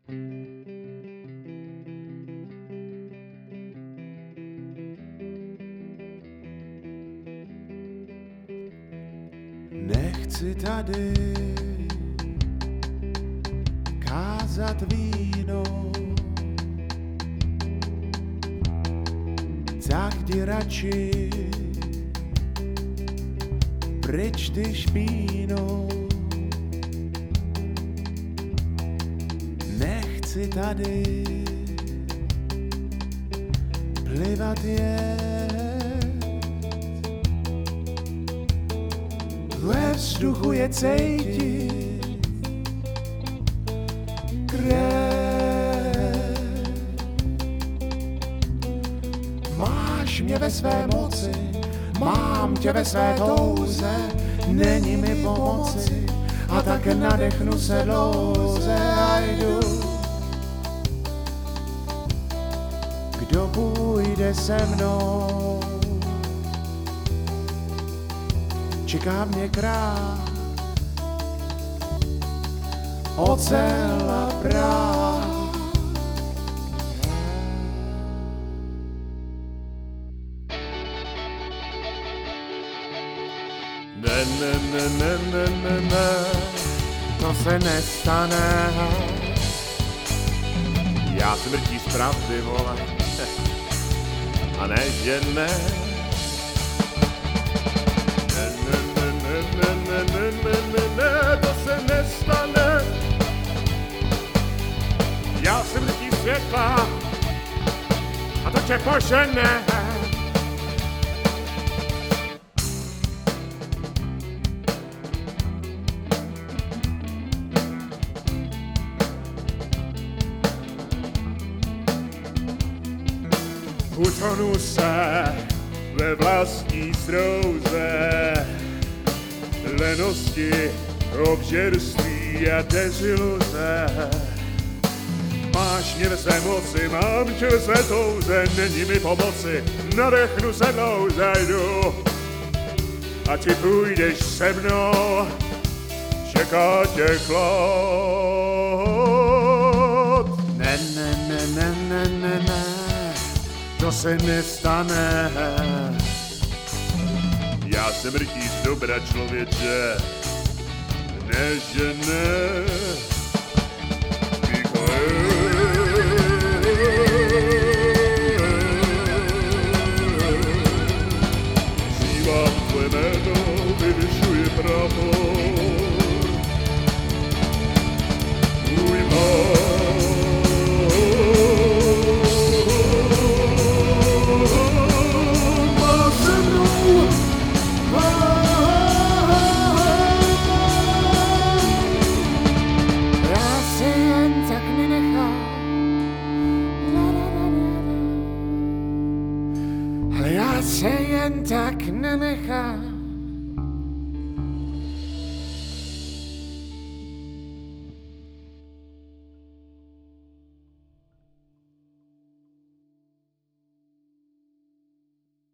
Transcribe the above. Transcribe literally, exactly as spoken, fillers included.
Nechci tady kázat víno, tak jdi radši pryč ty špíno. Nechci tady plivat je ve vzduchu je cítit krev. Máš mě ve své moci, mám tě ve své touze, není mi pomoci a tak nadechnu se dlouze a jdu. Kdo půjde se mnou? Čeká mě král, ocel a prach. Ne, ne, ne, ne, ne, ne, ne, to se nestane. Já jsem mrtvý z pravdy, vole, a ne, že ne. Ne, ne, ne, ne, ne, ne, ne, ne, ne, to se nestane. Já jsem mrtvý světla a to tě požene. Utonu se ve vlastní srouze, lenosti, obžerství a deziluze. Máš mě ve své moci, mám tě ve své touze, není mi pomoci, nadechnu se dlouze, jdu. A ty půjdeš se mnou, čeká tě chlad. Ne, ne, ne, ne, ne, ne, ne, to se nestane. Já jsem rytíř dobra, člověče, ne, že ne. Vzývám tvoje jméno, vyvyšuje prapor. Můj má se jen tak nenechám.